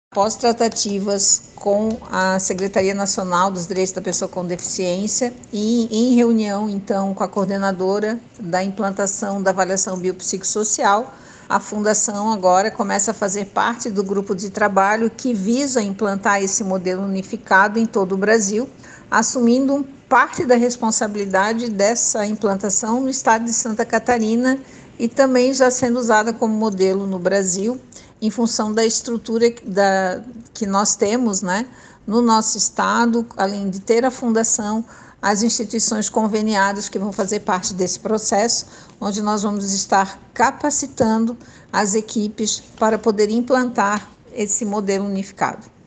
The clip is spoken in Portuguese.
Após tratativas com a Secretaria Nacional dos Direitos da Pessoa com Deficiência e em reunião, então, com a coordenadora da implantação da avaliação biopsicossocial, a Fundação agora começa a fazer parte do grupo de trabalho que visa implantar esse modelo unificado em todo o Brasil, assumindo parte da responsabilidade dessa implantação no estado de Santa Catarina e também já sendo usada como modelo no Brasil, em função da estrutura que nós temos, né, no nosso estado, além de ter a fundação, as instituições conveniadas que vão fazer parte desse processo, onde nós vamos estar capacitando as equipes para poder implantar esse modelo unificado.